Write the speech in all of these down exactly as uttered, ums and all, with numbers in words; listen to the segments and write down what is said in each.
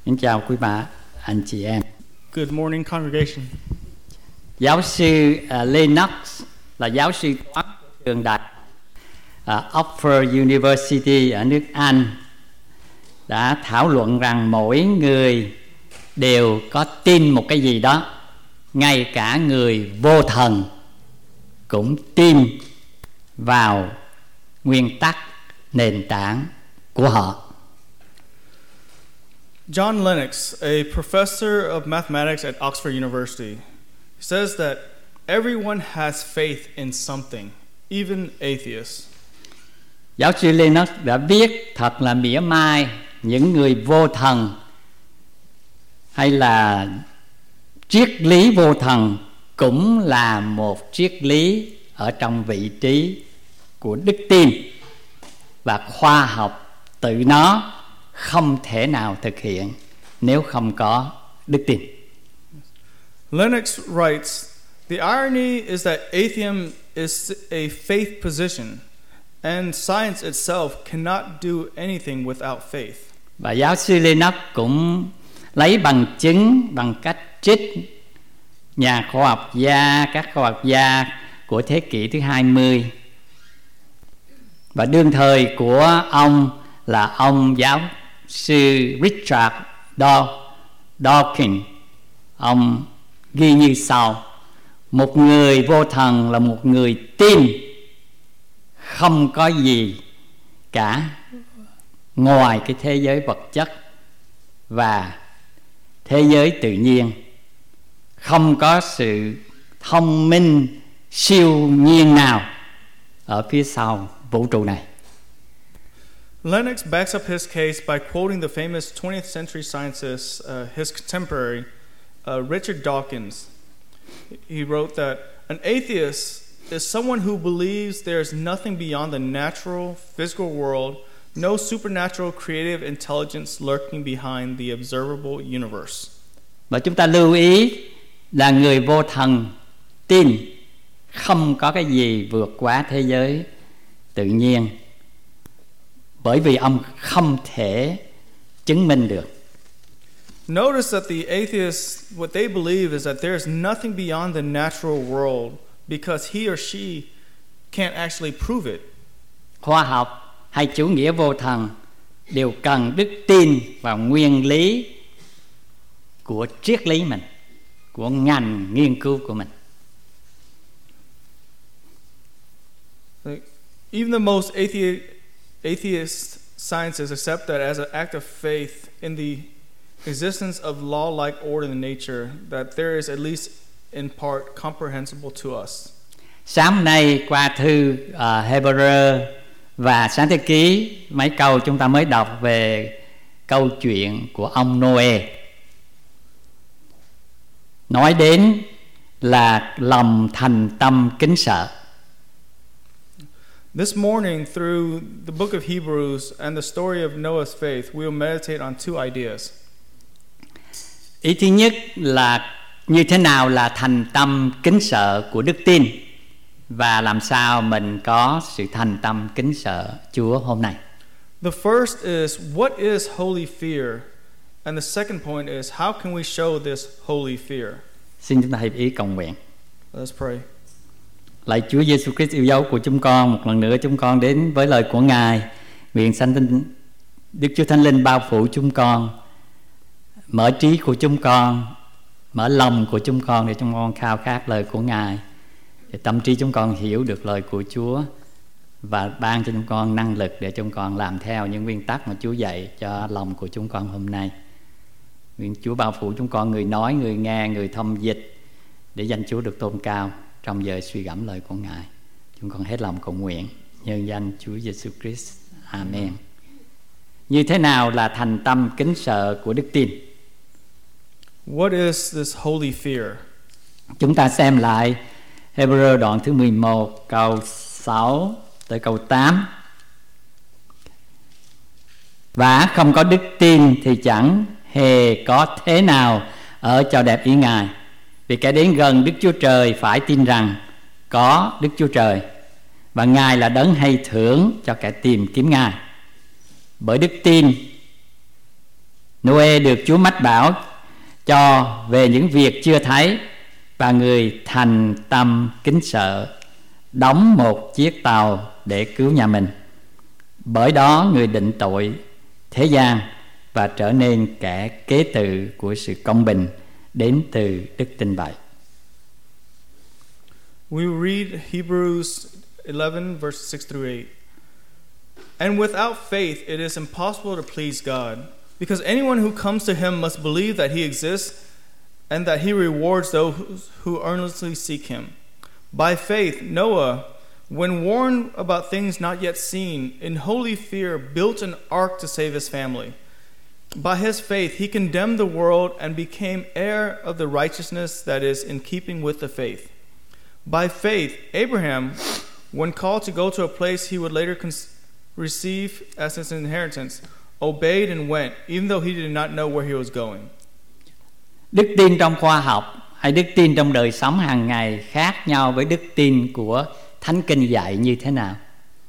Xin chào quý bà, anh chị em. Good morning, congregation. Giáo sư uh, Lennox là giáo sư toán của trường đại uh, Oxford University ở nước Anh đã thảo luận rằng mỗi người đều có tin một cái gì đó, ngay cả người vô thần cũng tin vào nguyên tắc nền tảng của họ. John Lennox, a professor of mathematics at Oxford University, says that everyone has faith in something, even atheists. Giáo sư Lennox đã viết thật là mỉa mai những người vô thần hay là triết lý vô thần cũng là một triết lý ở trong vị trí của đức tin, và khoa học tự nó không thể nào thực hiện nếu không có đức tin. Lennox writes, the irony is that atheism is a faith position, and science itself cannot do anything without faith. Và giáo sư Lennox cũng lấy bằng chứng bằng cách trích nhà khoa học gia, các khoa học gia của thế kỷ thứ hai mươi. Và đương thời của ông là ông giáo sư Richard Dawkins. Ông ghi như sau: một người vô thần là một người tin không có gì cả ngoài cái thế giới vật chất và thế giới tự nhiên, không có sự thông minh siêu nhiên nào ở phía sau vũ trụ này. Lennox backs up his case by quoting the famous twentieth century scientist, uh, his contemporary, uh, Richard Dawkins. He wrote that an atheist is someone who believes there is nothing beyond the natural, physical world, no supernatural creative intelligence lurking behind the observable universe. Và chúng ta lưu ý là người vô thần tin không có cái gì vượt quá thế giới tự nhiên, bởi vì ông không thể chứng minh được. Notice that the atheists, what they believe is that there is nothing beyond the natural world because he or she can't actually prove it. Khoa học hay chủ nghĩa vô thần đều cần đức tin vào nguyên lý của triết lý mình, của ngành nghiên cứu của mình. Like, even the most atheist, atheist scientists accept that as an act of faith in the existence of law-like order in nature, that there is at least in part comprehensible to us. Sáng nay qua thư uh, Hebrew và Sáng Thế Ký, mấy câu chúng ta mới đọc về câu chuyện của ông Noe, nói đến là lòng thành tâm kính sợ. This morning, through the book of Hebrews and the story of Noah's faith, we will meditate on two ideas. Ý thứ nhất là như thế nào là thành tâm kính sợ của đức tin, và làm sao mình có sự thành tâm kính sợ Chúa hôm nay. The first is, what is holy fear? And the second point is, how can we show this holy fear? Xin chúng ta hiệp ý cầu nguyện. Let's pray. Lạy Chúa Giêsu Christ yêu dấu của chúng con, một lần nữa chúng con đến với lời của Ngài. Nguyện sanh tinh Đức Chúa Thánh Linh bao phủ chúng con, mở trí của chúng con, mở lòng của chúng con để chúng con khao khát lời của Ngài, để tâm trí chúng con hiểu được lời của Chúa, và ban cho chúng con năng lực để chúng con làm theo những nguyên tắc mà Chúa dạy cho lòng của chúng con hôm nay. Nguyện Chúa bao phủ chúng con, người nói, người nghe, người thông dịch, để danh Chúa được tôn cao trong giờ suy gẫm lời của Ngài. Chúng con hết lòng cầu nguyện nhân danh Chúa Giêsu Christ. Amen. Như thế nào là thành tâm kính sợ của đức tin? What is this holy fear? Chúng ta xem lại Hebrew đoạn thứ mười một câu sáu tới câu tám. Và không có đức tin thì chẳng hề có thế nào ở cho đẹp ý Ngài. Vì kẻ đến gần Đức Chúa Trời phải tin rằng có Đức Chúa Trời, và Ngài là đấng hay thưởng cho kẻ tìm kiếm Ngài. Bởi đức tin Noe được Chúa mách bảo cho về những việc chưa thấy, và người thành tâm kính sợ, đóng một chiếc tàu để cứu nhà mình. Bởi đó người định tội thế gian và trở nên kẻ kế tự của sự công bình đến từ đức tin vậy. We read Hebrews eleven verses six through eight. And without faith it is impossible to please God, because anyone who comes to him must believe that he exists and that he rewards those who earnestly seek him. By faith Noah, when warned about things not yet seen, in holy fear built an ark to save his family. By his faith he condemned the world and became heir of the righteousness that is in keeping with the faith. By faith Abraham, when called to go to a place he would later cons- receive as his inheritance, obeyed and went, even though he did not know where he was going. Đức tin trong khoa học hay đức tin trong đời sống hàng ngày khác nhau với đức tin của Thánh Kinh dạy như thế nào?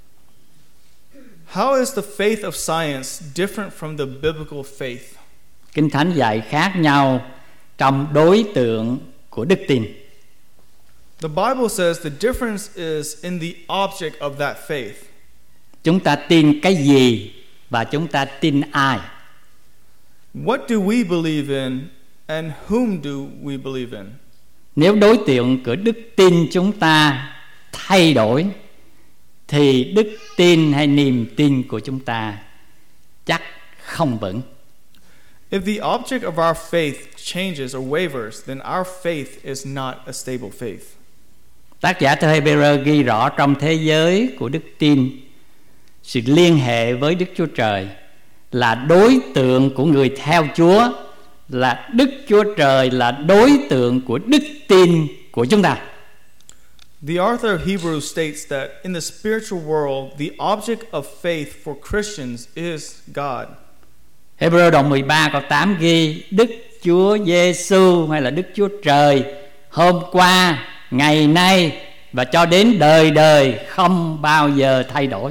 How is the faith of science different from the biblical faith? Kinh Thánh dạy khác nhau trong đối tượng của đức tin. The Bible says the difference is in the object of that faith. Chúng ta tin cái gì và chúng ta tin ai? What do we believe in and whom do we believe in? Nếu đối tượng của đức tin chúng ta thay đổi thì đức tin hay niềm tin của chúng ta chắc không vững. If the object of our faith changes or wavers, then our faith is not a stable faith. Tác giả thơ Hebrew ghi rõ trong thế giới của đức tin, sự liên hệ với Đức Chúa Trời là đối tượng của người theo Chúa, là Đức Chúa Trời là đối tượng của đức tin của chúng ta. The author of Hebrews states that in the spiritual world, the object of faith for Christians is God. Hebrew đoạn mười ba câu tám ghi Đức Chúa Giêsu hay là Đức Chúa Trời hôm qua, ngày nay và cho đến đời đời không bao giờ thay đổi.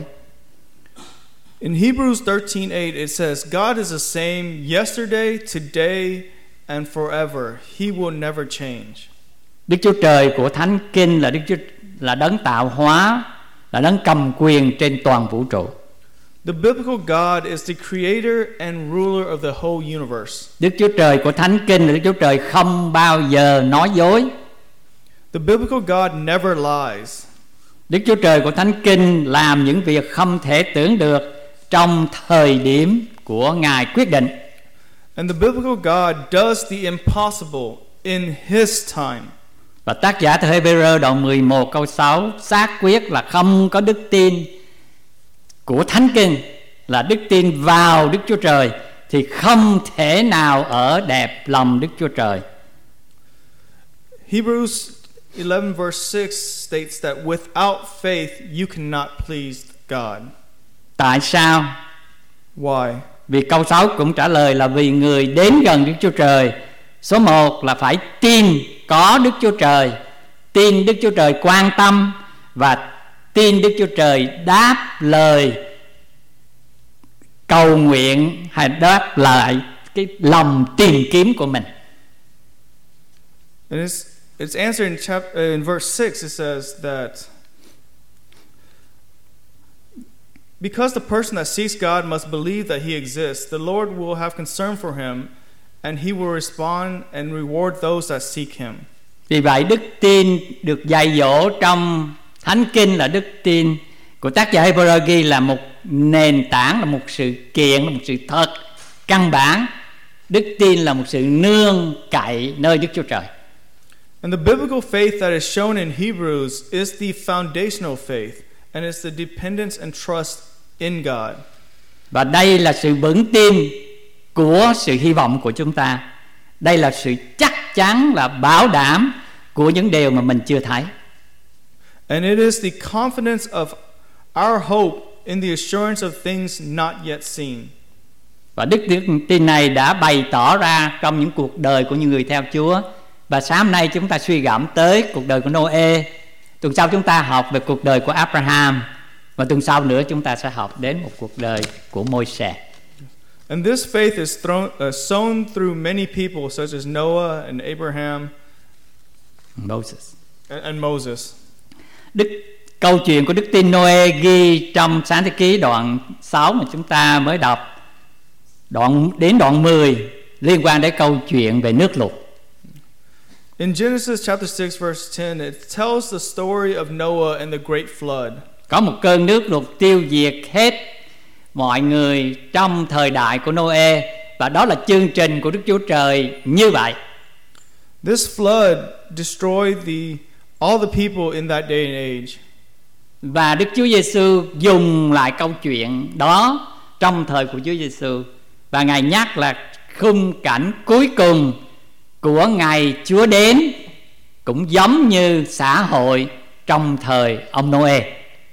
In Hebrews thirteen eight it says, God is the same yesterday, today and forever. He will never change. Đức Chúa Trời của Thánh Kinh là Đức Chúa là đấng tạo hóa, là đấng cầm quyền trên toàn vũ trụ. The biblical God is the creator and ruler of the whole universe. Đức Chúa Trời của Thánh Kinh là Đức Chúa Trời không bao giờ nói dối. The biblical God never lies. Đức Chúa Trời của Thánh Kinh làm những việc không thể tưởng được trong thời điểm của Ngài quyết định. And the biblical God does the impossible in His time. Và tác giả từ Hebrew đoạn mười một câu sáu xác quyết là không có đức tin của Thánh Kinh là đức tin vào Đức Chúa Trời thì không thể nào ở đẹp lòng Đức Chúa Trời. Hebrews eleven verse six states that without faith you cannot please God. Tại sao? Why? Vì câu sáu cũng trả lời là vì người đến gần Đức Chúa Trời, số một là phải tin có Đức Chúa Trời, tin Đức Chúa Trời quan tâm và tin Đức Chúa Trời đáp lời cầu nguyện hay đáp lại cái lòng tìm kiếm của mình. And it's, it's answered in, chapter, in verse six. It says that because the person that seeks God must believe that He exists, the Lord will have concern for him, and He will respond and reward those that seek Him. Vì vậy đức tin được dạy dỗ trong Thánh Kinh là đức tin của tác giả Hebrew ghi là một nền tảng, là một sự kiện, là một sự thật căn bản. Đức tin là một sự nương cậy nơi Đức Chúa Trời. And the biblical faith that is shown in Hebrews is the foundational faith, and it's the dependence and trust in God. Và đây là sự vững tin của sự hy vọng của chúng ta. Đây là sự chắc chắn, là bảo đảm của những điều mà mình chưa thấy. And it is the confidence of our hope in the assurance of things not yet seen. Và đức tin này đã bày tỏ ra trong những cuộc đời của những người theo Chúa. Và sáng nay chúng ta suy gẫm tới cuộc đời của Noe. Tuần sau chúng ta học về cuộc đời của Abraham. Và tuần sau nữa chúng ta sẽ học đến một cuộc đời của Môi-se. And this faith is thrown, uh, sown through many people such as Noah and Abraham Moses. and, and Moses. Đức câu chuyện của đức tin Noe ghi trong Sáng Thế Ký đoạn sáu mà chúng ta mới đọc, đoạn đến đoạn mười liên quan đến câu chuyện về nước lụt. In Genesis chapter six verse ten, it tells the story of Noah and the great flood. Có một cơn nước lụt tiêu diệt hết mọi người trong thời đại của Noe, và đó là chương trình của Đức Chúa Trời như vậy. This flood destroyed the all the people in that day and age. Và Đức Chúa Giêsu dùng lại câu chuyện đó trong thời của Chúa Giêsu, và Ngài nhắc là khung cảnh cuối cùng của ngày Chúa đến cũng giống như xã hội trong thời ông Noe.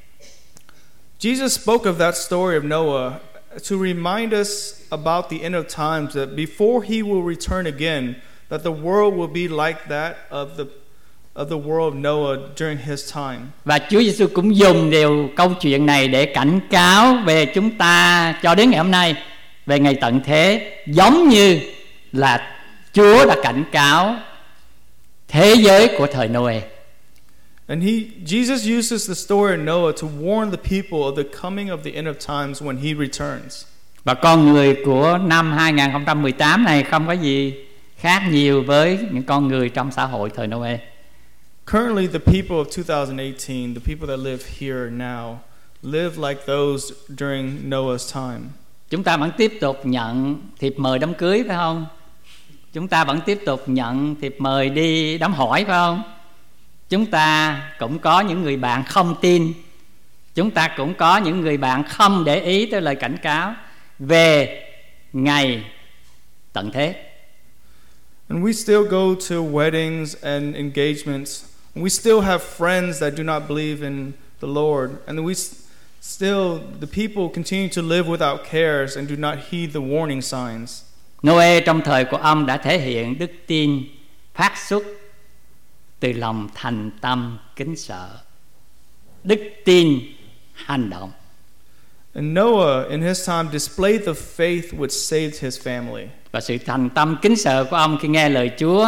Jesus spoke of that story of Noah to remind us about the end of times, that before he will return again, that the world will be like that of the of the world of Noah during his time. Và Chúa Giêsu cũng dùng điều câu chuyện này để cảnh cáo về chúng ta cho đến ngày hôm nay về ngày tận thế, giống như là Chúa đã cảnh cáo thế giới của thời Noe. And he Jesus uses the story of Noah to warn the people of the coming of the end of times when he returns. Và con người của năm hai không một tám này không có gì khác nhiều với những con người trong xã hội thời Noe. Currently, the people of two thousand eighteen, the people that live here now, live like those during Noah's time. Chúng ta vẫn tiếp tục nhận thiệp mời đám cưới, phải không? Chúng ta vẫn tiếp tục nhận thiệp mời đi đám hỏi, phải không? Chúng ta cũng có những người bạn không tin. Chúng ta cũng có những người bạn không để ý tới lời cảnh cáo về ngày tận thế. And we still go to weddings and engagements. We still have friends that do not believe in the Lord. And we still, the people continue to live without cares and do not heed the warning signs. Noe trong thời của ông đã thể hiện đức tin phát xuất từ lòng thành tâm kính sợ, đức tin hành động. And Noah in his time displayed the faith which saved his family. Và sự thành tâm kính sợ của ông khi nghe lời Chúa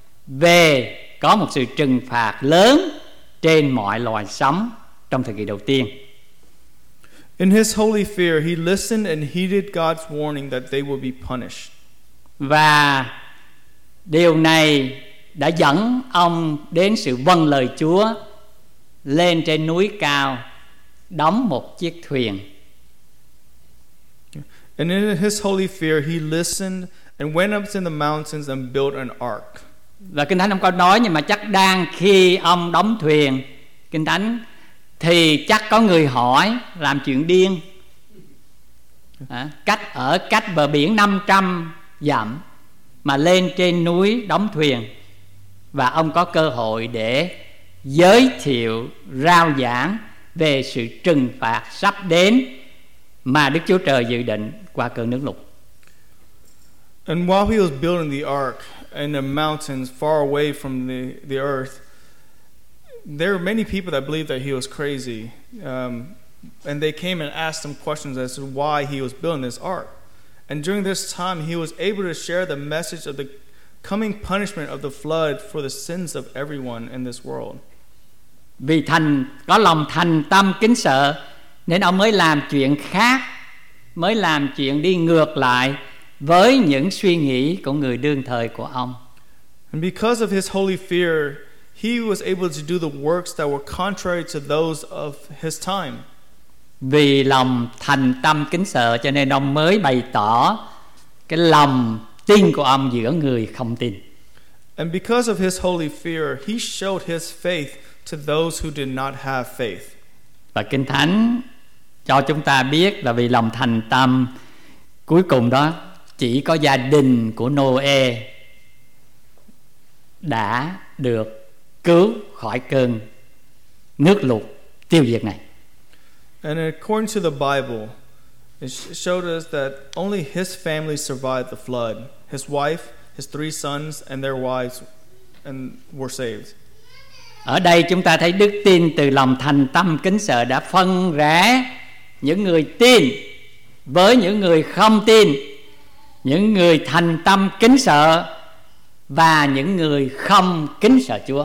về có một sự trừng phạt lớn trên mọi loài sống trong thời kỳ đầu tiên. In his holy fear, he listened and heeded God's warning that they will be punished. Và điều này đã dẫn ông đến sự vâng lời Chúa, lên trên núi cao đóng một chiếc thuyền. And in his holy fear, he listened and went up in the mountains and built an ark. Và Kinh Thánh không có nói, nhưng mà chắc đang khi ông đóng thuyền, Kinh Thánh thì chắc có người hỏi làm chuyện điên. À, cách ở cách bờ biển năm trăm dặm mà lên trên núi đóng thuyền, và ông có cơ hội để giới thiệu rao giảng về sự trừng phạt sắp đến mà Đức Chúa Trời dự định qua cơn nước lụt. And while he was building the ark in the mountains far away from the, the earth, there were many people that believed that he was crazy. Um, and they came and asked him questions as to why he was building this ark. And during this time, he was able to share the message of the coming punishment of the flood for the sins of everyone in this world. Vì thành có lòng thành tâm kính sợ nên ông mới làm chuyện khác, mới làm chuyện đi ngược lại với những suy nghĩ của người đương thời của ông. And because of his holy fear, he was able to do the works that were contrary to those of his time. Vì lòng thành tâm kính sợ cho nên ông mới bày tỏ cái lòng tin của ông giữa người không tin. And because of his holy fear, he showed his faith to those who did not have faith. Và Kinh Thánh cho chúng ta biết là vì lòng thành tâm cuối cùng đó, chỉ có gia đình của Noe đã được cứu khỏi cơn nước lụt tiêu diệt này. And according to the Bible, it showed us that only his family survived the flood. His wife, his three sons, and their wives and were saved. Ở đây chúng ta thấy đức tin từ lòng thành tâm kính sợ đã phân rẽ những người tin với những người không tin, những người thành tâm kính sợ và những người không kính sợ Chúa.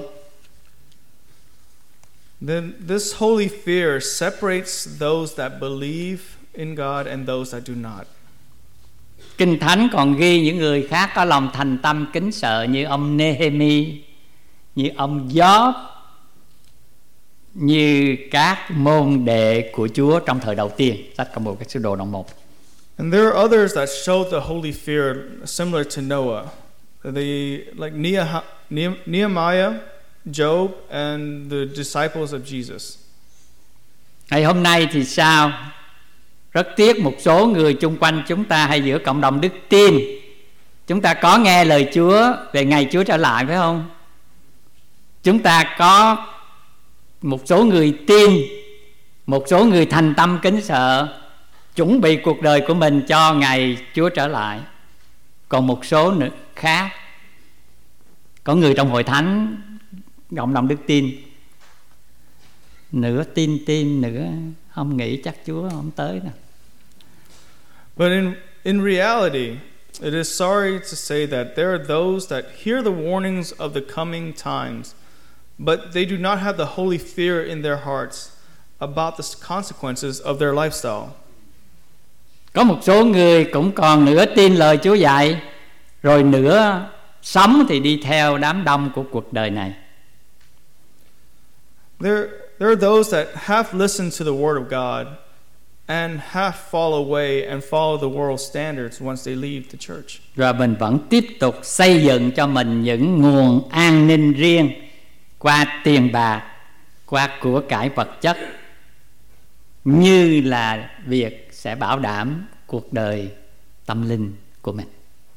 Then this holy fear separates those that believe in God and those that do not. Kinh Thánh còn ghi những người khác có lòng thành tâm kính sợ như ông Nehemi, như ông Gióp, như các môn đệ của Chúa trong thời đầu tiên. Sách Công vụ các sứ đồ đoạn một. And there are others that showed the holy fear similar to Noah. The like Nehe- Nehemiah, Job and the disciples of Jesus. Ngày hôm nay thì sao? Rất tiếc một số người chung quanh chúng ta hay giữa cộng đồng đức tin, chúng ta có nghe lời Chúa về ngày Chúa trở lại, phải không? Chúng ta có một số người tin, một số người thành tâm kính sợ, chuẩn bị cuộc đời của mình cho ngày Chúa trở lại. Còn một số nữa khác, có người trong hội thánh, cộng đồng đức tin, nửa tin tin nửa không nghĩ chắc Chúa không tới nè. But in in reality, it is sorry to say that there are those that hear the warnings of the coming times, but they do not have the holy fear in their hearts about the consequences of their lifestyle. Có một số người cũng còn nửa tin lời Chúa dạy, rồi nửa sống thì đi theo đám đông của cuộc đời này. There, there are those that have listened to the word of God and have fall away and follow the world standards once they leave the church. Rồi mình vẫn tiếp tục xây dựng cho mình những nguồn an ninh riêng qua tiền bạc, qua của cải vật chất, như là việc sẽ bảo đảm cuộc đời tâm linh của mình.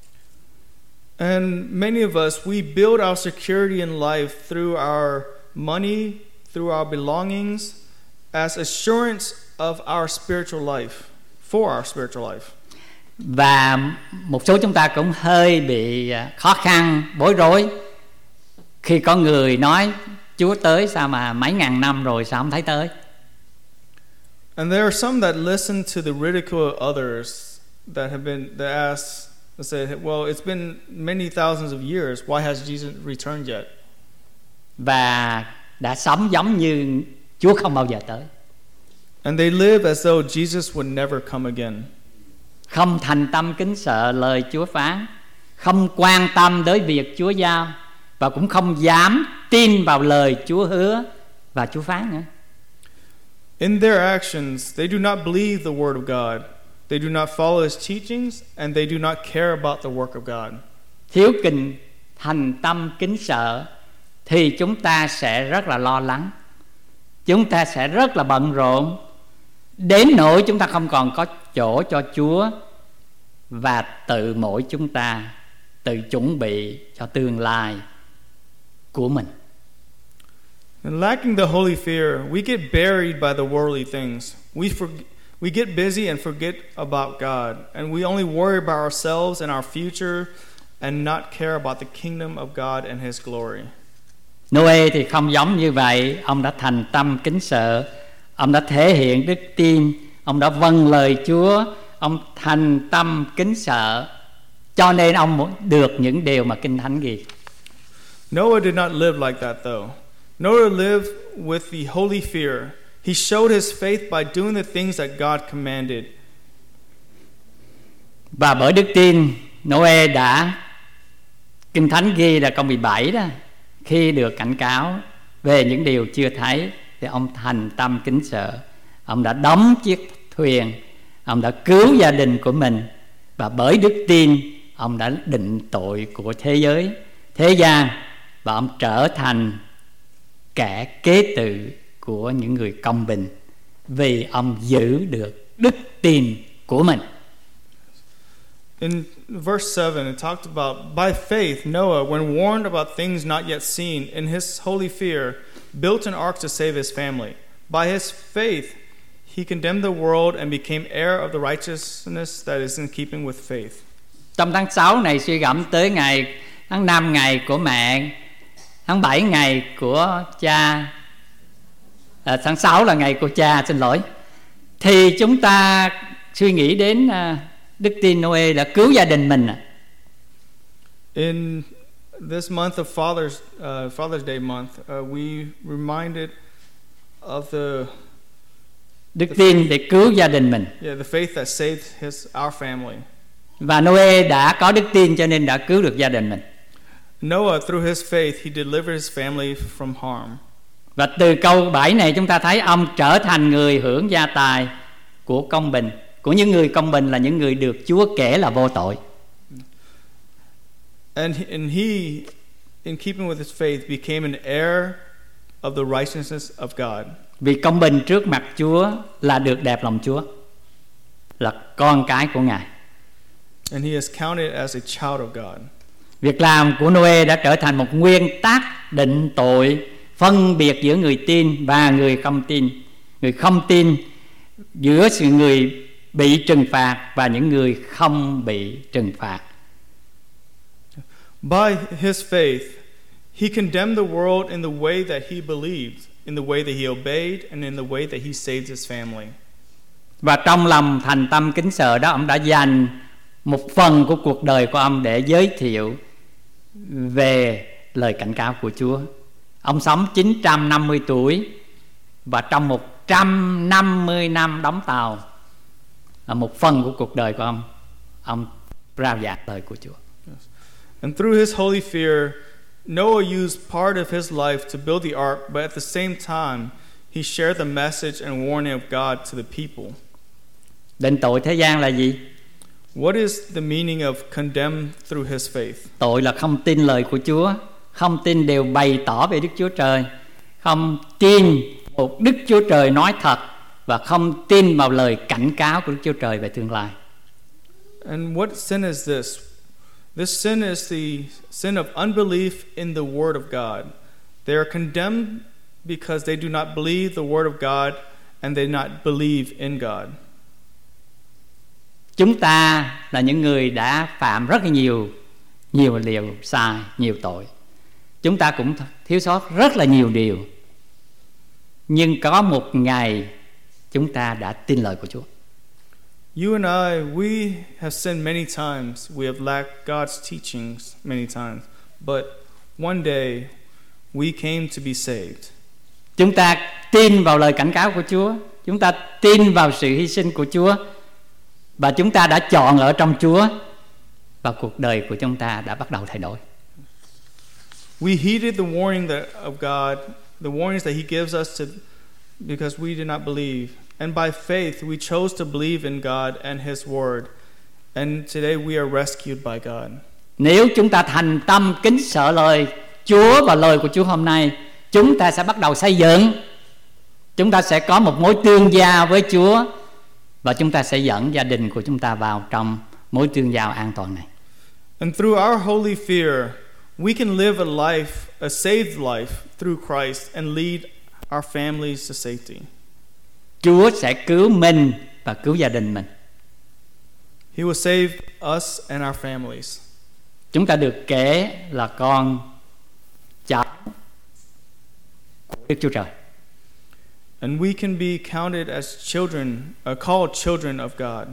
And many of us, we build our security in life through our money, through our belongings, as assurance of our spiritual life, for our spiritual life. Và một số chúng ta cũng hơi bị khó khăn, bối rối khi có người nói Chúa tới sao mà mấy ngàn năm rồi sao không thấy tới. And there are some that listen to the ridicule of others that have been that ask, that say, well, it's been many thousands of years. Why has Jesus returned yet? Và đã sống giống như Chúa không bao giờ tới. And they live as though Jesus would never come again. Không thành tâm kính sợ lời Chúa phán, không quan tâm tới việc Chúa giao, và cũng không dám tin vào lời Chúa hứa và Chúa phán nữa. In their actions, they do not believe the word of God. They do not follow his teachings, and they do not care about the work of God. Thiếu kính thành tâm kính sợ thì chúng ta sẽ rất là lo lắng, chúng ta sẽ rất là bận rộn, đến nỗi chúng ta không còn có chỗ cho Chúa, và tự mỗi chúng ta tự chuẩn bị cho tương lai của mình. And lacking the holy fear, we get buried by the worldly things. We forget, we get busy and forget about God, and we only worry about ourselves and our future, and not care about the kingdom of God and his glory. Noe thì không giống như vậy. Ông đã thành tâm kính sợ, ông đã thể hiện đức tin, ông đã vâng lời Chúa, ông thành tâm kính sợ, cho nên ông được những điều mà Kinh Thánh ghi. Noah did not live like that though. Noah lived with the holy fear. He showed his faith by doing the things that God commanded. Và bởi đức tin, Noe đã, Kinh Thánh ghi là câu mười bảy đó, khi được cảnh cáo về những điều chưa thấy thì ông thành tâm kính sợ. Ông đã đóng chiếc thuyền, ông đã cứu gia đình của mình, và bởi đức tin ông đã định tội của thế giới, thế gian, và ông trở thành kẻ kế tự của những người công bình, vì ông giữ được đức tin của mình. In verse seven, it talked about, by faith, Noah, when warned about things not yet seen, in his holy fear, built an ark to save his family. By his faith, he condemned the world and became heir of the righteousness that is in keeping with faith. Trong tháng sáu này suy gẫm tới ngày, tháng năm ngày của mẹ, tháng bảy ngày của cha, à, tháng sáu là ngày của cha, xin lỗi. Thì chúng ta suy nghĩ đến uh, đức tin Noe đã cứu gia đình mình. In this month of Father's uh, Father's Day month, uh, we reminded of the đức tin để cứu gia đình mình. Yeah, the faith that saved his our family. Và Noe đã có đức tin cho nên đã cứu được gia đình mình. Noah, through his faith, he delivered his family from harm. Và từ câu bảy này chúng ta thấy ông trở thành người hưởng gia tài của công bình, của những người công bình là những người được Chúa kể là vô tội. And and he, in keeping with his faith, became an heir of the righteousness of God. Vì công bình trước mặt Chúa là được đẹp lòng Chúa, là con cái của Ngài. And he is counted as a child of God. Việc làm của Noe đã trở thành một nguyên tắc định tội, phân biệt giữa người tin và người không tin, người không tin, giữa sự người bị trừng phạt và những người không bị trừng phạt. By his faith, he condemned the world in the way that he believed, in the way that he obeyed, and in the way that he saved his family. Và trong lòng thành tâm kính sợ đó, ông đã dành một phần của cuộc đời của ông để giới thiệu về lời cảnh cáo của Chúa. Ông sống chín trăm năm mươi tuổi và trong một trăm năm mươi năm đóng tàu là một phần của cuộc đời của ông, ông rao giảng lời của Chúa. Yes. And through his holy fear, Noah used part of his life to build the ark, but at the same time, he shared the message and warning of God to the people. Định tội thế gian là gì? What is the meaning of condemned through his faith? Tội là không tin lời của Chúa, không tin điều bày tỏ về Đức Chúa Trời, không tin một Đức Chúa Trời nói thật và không tin vào lời cảnh cáo của Đức Chúa Trời về tương lai. And what sin is this? This sin is the sin of unbelief in the word of God. They are condemned because they do not believe the word of God and they do not believe in God. Chúng ta là những người đã phạm rất là nhiều nhiều điều sai, nhiều tội. Chúng ta cũng thiếu sót rất là nhiều điều. Nhưng có một ngày chúng ta đã tin lời của Chúa. You and I, we have sinned many times. We have lacked God's teachings many times. But one day we came to be saved. Chúng ta tin vào lời cảnh cáo của Chúa, chúng ta tin vào sự hy sinh của Chúa, và chúng ta đã chọn ở trong Chúa, và cuộc đời của chúng ta đã bắt đầu thay đổi. We heeded the warning that of God, the warnings that He gives us to, because we did not believe. And by faith, we chose to believe in God and His Word. And today we are rescued by God. Nếu chúng ta thành tâm kính sợ lời Chúa và lời của Chúa hôm nay, chúng ta sẽ bắt đầu xây dựng. Chúng ta sẽ có một mối tương giao với Chúa, và chúng ta sẽ dẫn gia đình của chúng ta vào trong mối tương giao an toàn này. And through our holy fear, we can live a life, a saved life through Christ and lead our families to safety. Chúa sẽ cứu mình và cứu gia đình mình. He will save us and our families. Chúng ta được kể là con cháu của Đức Chúa Trời. And we can be counted as children, uh, called children of God.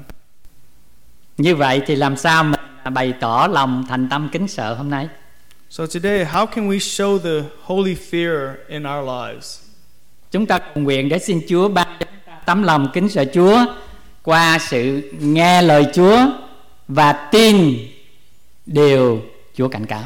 Như vậy thì làm sao mình bày tỏ lòng thành tâm kính sợ hôm nay? So today, how can we show the holy fear in our lives? Chúng ta cầu nguyện để xin Chúa ban cho chúng ta tấm lòng kính sợ Chúa qua sự nghe lời Chúa và tin điều Chúa cảnh cáo.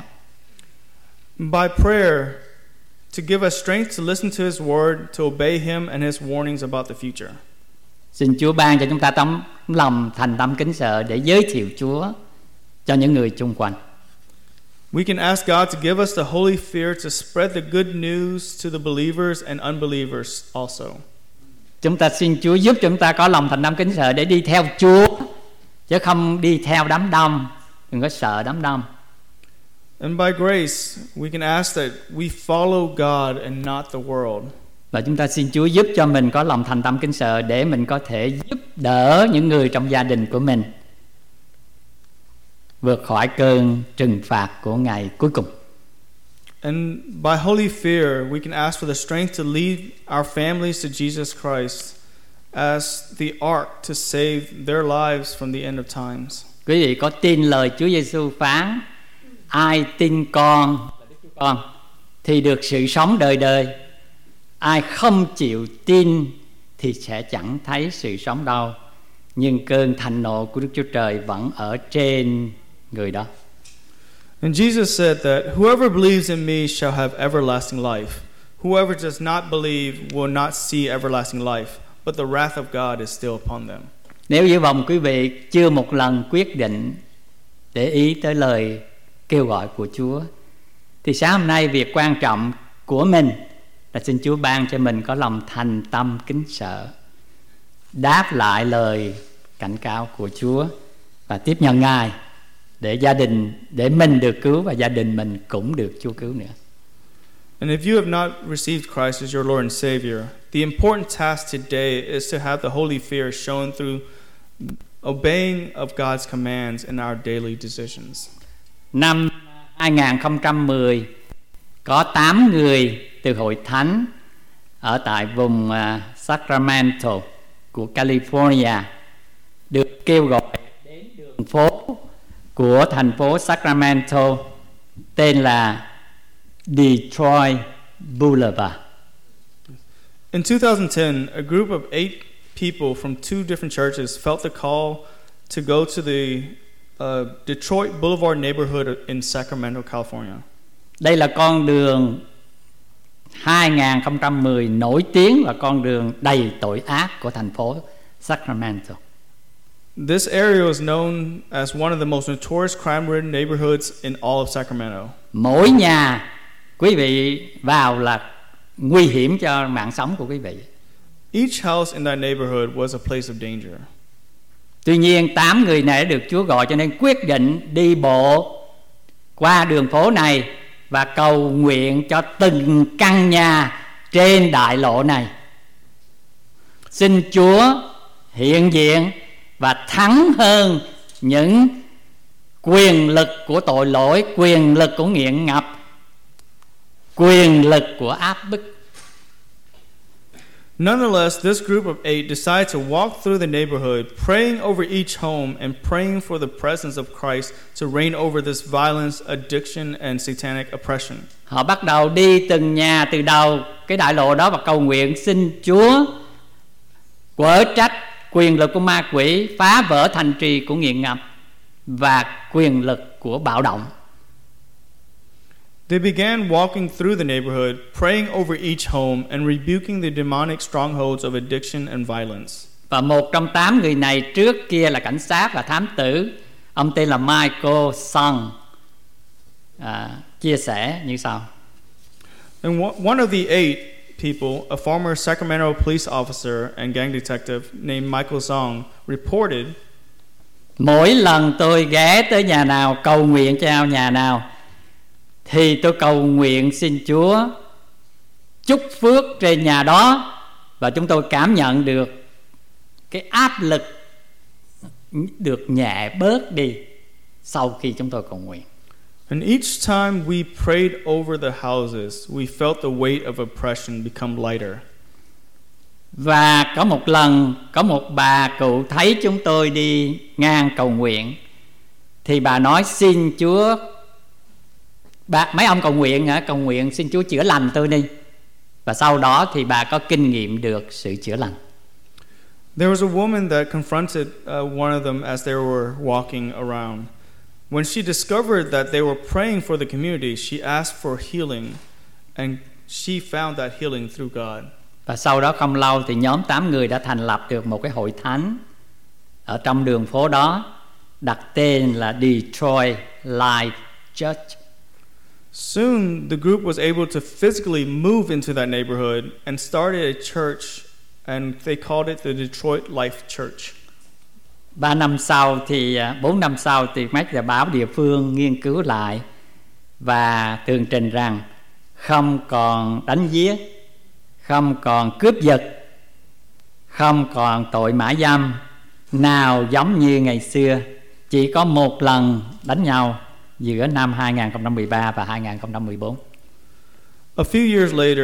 By prayer, to give us strength to listen to His word, to obey Him and His warnings about the future. Xin Chúa ban cho chúng ta tấm lòng thành tâm kính sợ để giới thiệu Chúa cho những người chung quanh. We can ask God to give us the holy fear to spread the good news to the believers and unbelievers also. Chúng ta xin Chúa giúp chúng ta có lòng thành tâm kính sợ để đi theo Chúa, chứ không đi theo đám đông. Đừng có sợ đám đông. And by grace, we can ask that we follow God and not the world. Và chúng ta xin Chúa giúp cho mình có lòng thành tâm kính sợ để mình có thể giúp đỡ những người trong gia đình của mình vượt khỏi cơn trừng phạt của ngày cuối cùng. And by holy fear, we can ask for the strength to lead our families to Jesus Christ as the ark to save their lives from the end of times. Quý vị có tin lời Chúa Giêsu phán ai tin con, con thì được sự sống đời đời. Ai không chịu tin thì sẽ chẳng thấy sự sống đâu. Nhưng cơn thạnh nộ của Đức Chúa Trời vẫn ở trên người đó. And Jesus said that whoever believes in me shall have everlasting life. Whoever does not believe will not see everlasting life, but the wrath of God is still upon them. Nếu như vòng quý vị chưa một lần quyết định để ý tới lời kêu gọi của Chúa, thì sáng hôm nay việc quan trọng của mình là xin Chúa ban cho mình có lòng thành tâm kính sợ, đáp lại lời cảnh cáo của Chúa và tiếp nhận Ngài để gia đình, để mình được cứu và gia đình mình cũng được Chúa cứu nữa. And if you have not received Christ as your Lord and Savior, the important task today is to have the holy fear shown through obeying of God's commands in our daily decisions. Năm hai không một không có tám người từ hội thánh ở tại vùng uh, Sacramento của California được kêu gọi đến đường phố của thành phố Sacramento tên là Detroit Boulevard. In two thousand ten, a group of eight people from two different churches felt the call to go to the uh, Detroit Boulevard neighborhood in Sacramento, California. Đây là con đường hai không một không nổi tiếng là con đường đầy tội ác của thành phố Sacramento. This area was known as one of the most notorious crime-ridden neighborhoods in all of Sacramento. Mỗi nhà quý vị vào là nguy hiểm cho mạng sống của quý vị. Each house in that neighborhood was a place of danger. Tuy nhiên tám người này đã được Chúa gọi cho nên quyết định đi bộ qua đường phố này và cầu nguyện cho từng căn nhà trên đại lộ này. Xin Chúa hiện diện và thắng hơn những quyền lực của tội lỗi, quyền lực của nghiện ngập, quyền lực của áp bức. Nonetheless, this group of eight decided to walk through the neighborhood, praying over each home and praying for the presence of Christ to reign over this violence, addiction, and satanic oppression. Họ bắt đầu đi từng nhà từ đầu cái đại lộ đó và cầu nguyện xin Chúa quở trách quyền lực của ma quỷ, phá vỡ thành trì của nghiện ngập và quyền lực của bạo động. They began walking through the neighborhood, praying over each home and rebuking the demonic strongholds of addiction and violence. Và một trong tám người này trước kia là cảnh sát và thám tử, ông tên là Michael Sung, à, chia sẻ như sau. And one of the eight people, a former Sacramento police officer and gang detective named Michael Song, reported, mỗi lần tôi ghé tới nhà nào, cầu nguyện cho nhà nào, thì tôi cầu nguyện xin Chúa chúc phước trên nhà đó, và chúng tôi cảm nhận được cái áp lực được nhẹ bớt đi sau khi chúng tôi cầu nguyện. And each time we prayed over the houses, we felt the weight of oppression become lighter. Và có một lần, có một bà cụ thấy chúng tôi đi ngang cầu nguyện, thì bà nói xin Chúa, bà, mấy ông cầu nguyện hả, cầu nguyện xin Chúa chữa lành tôi đi. Và sau đó thì bà có kinh nghiệm được sự chữa lành. There was a woman that confronted uh, one of them as they were walking around. When she discovered that they were praying for the community, she asked for healing, and she found that healing through God. Và sau đó không lâu thì nhóm tám người đã thành lập được một cái hội thánh ở trong đường phố đó, đặt tên là Detroit Life Church. Soon the group was able to physically move into that neighborhood and started a church, and they called it the Detroit Life Church. Ba năm sau thì bốn năm sau thì mấy tờ báo địa phương nghiên cứu lại và tường trình rằng không còn đánh giết, không còn cướp giật, không còn tội mã dâm nào giống như ngày xưa. Chỉ có một lần đánh nhau giữa năm hai không một ba và hai không một bốn. A few years later,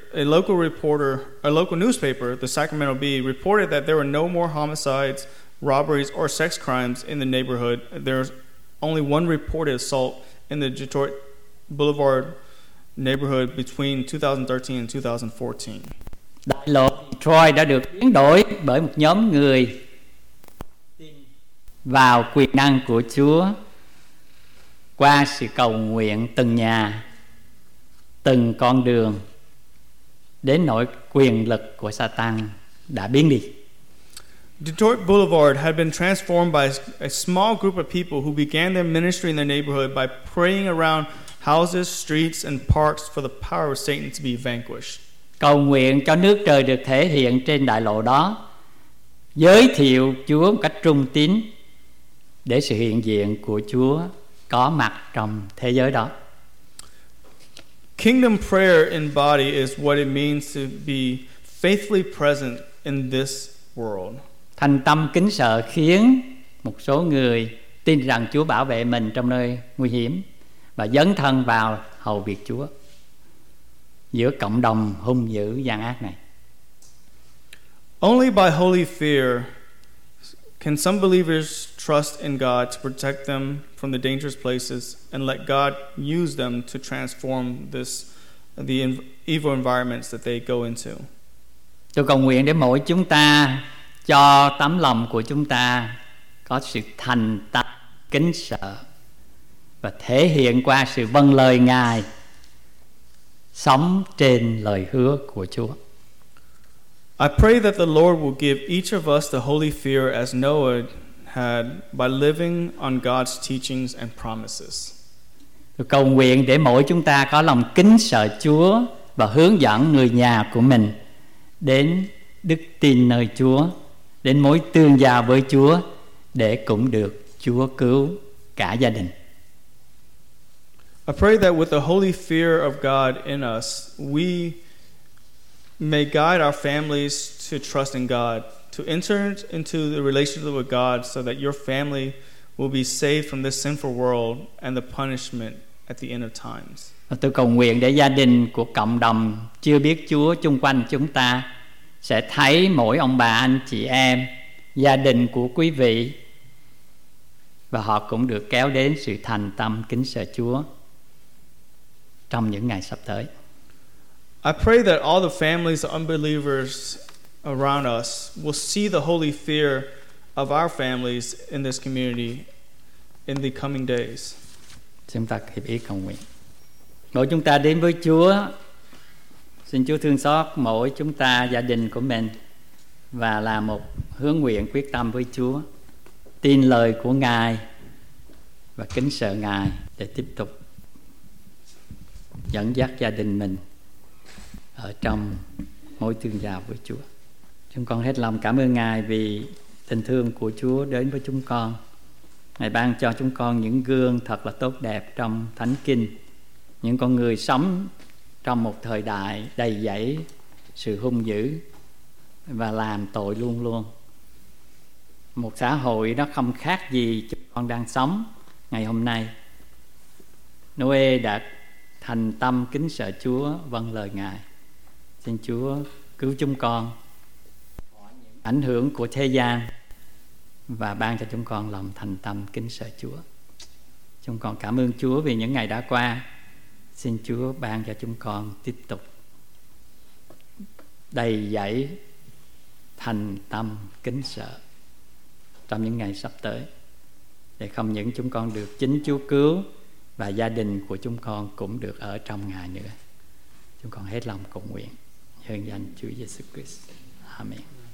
a local reporter, a local newspaper, the Sacramento Bee, reported that there were no more homicides, robberies, or sex crimes in the neighborhood. There's only one reported assault in the Detroit Boulevard neighborhood between two thousand thirteen and two thousand fourteen. Đại lộ Detroit đã được biến đổi bởi một nhóm người tin vào quyền năng của Chúa qua sự cầu nguyện từng nhà, từng con đường, đến nỗi quyền lực của Satan đã biến đi. Detroit Boulevard had been transformed by a small group of people who began their ministry in their neighborhood by praying around houses, streets, and parks for the power of Satan to be vanquished. Cầu nguyện cho nước trời được thể hiện trên đại lộ đó, giới thiệu Chúa một cách trung tín để sự hiện diện của Chúa có mặt trong thế giới đó. Kingdom prayer in body is what it means to be faithfully present in this world. Thành tâm kính sợ khiến một số người tin rằng Chúa bảo vệ mình trong nơi nguy hiểm và dấn thân vào hầu việc Chúa giữa cộng đồng hung dữ gian ác này. Only by holy fear can some believers trust in God to protect them from the dangerous places and let God use them to transform this the evil environments that they go into. Tôi cầu nguyện để mỗi chúng ta cho tấm lòng của chúng ta có sự thành tâm kính sợ và thể hiện qua sự vâng lời Ngài, sống trên lời hứa của Chúa. I pray that the Lord will give each of us the holy fear as Noah had by living on God's teachings and promises. Tôi cầu nguyện để mỗi chúng ta có lòng kính sợ Chúa và hướng dẫn người nhà của mình đến đức tin nơi Chúa, đến mối tương giao với Chúa để cũng được Chúa cứu cả gia đình. I pray that with the holy fear of God in us, we may guide our families to trust in God, to enter into the relationship with God so that your family will be saved from this sinful world and the punishment at the end of times. Và tôi cầu nguyện để gia đình của cộng đồng chưa biết Chúa chung quanh chúng ta sẽ thấy mỗi ông bà anh chị em, gia đình của quý vị, và họ cũng được kéo đến sự thành tâm kính sợ Chúa trong những ngày sắp tới. I pray that all the families of unbelievers around us will see the holy fear of our families in this community in the coming days. Chúng ta hiệp ý cầu nguyện. Mỗi chúng ta đến với Chúa, xin Chúa thương xót mỗi chúng ta, gia đình của mình, và làm một hướng nguyện quyết tâm với Chúa, tin lời của Ngài và kính sợ Ngài để tiếp tục dẫn dắt gia đình mình ở trong mối tương giao với Chúa. Chúng con hết lòng cảm ơn Ngài vì tình thương của Chúa đến với chúng con. Ngài ban cho chúng con những gương thật là tốt đẹp trong Thánh Kinh, những con người sống trong một thời đại đầy dẫy sự hung dữ và làm tội luôn luôn. Một xã hội nó không khác gì chúng con đang sống ngày hôm nay. Noe đã thành tâm kính sợ Chúa, vâng lời Ngài. Xin Chúa cứu chúng con ảnh hưởng của thế gian và ban cho chúng con lòng thành tâm kính sợ Chúa. Chúng con cảm ơn Chúa vì những ngày đã qua. Xin Chúa ban cho chúng con tiếp tục đầy dẫy thành tâm kính sợ trong những ngày sắp tới, để không những chúng con được chính Chúa cứu và gia đình của chúng con cũng được ở trong Ngài nữa. Chúng con hết lòng cầu nguyện nhân danh Chúa Giêsu Christ. Amen.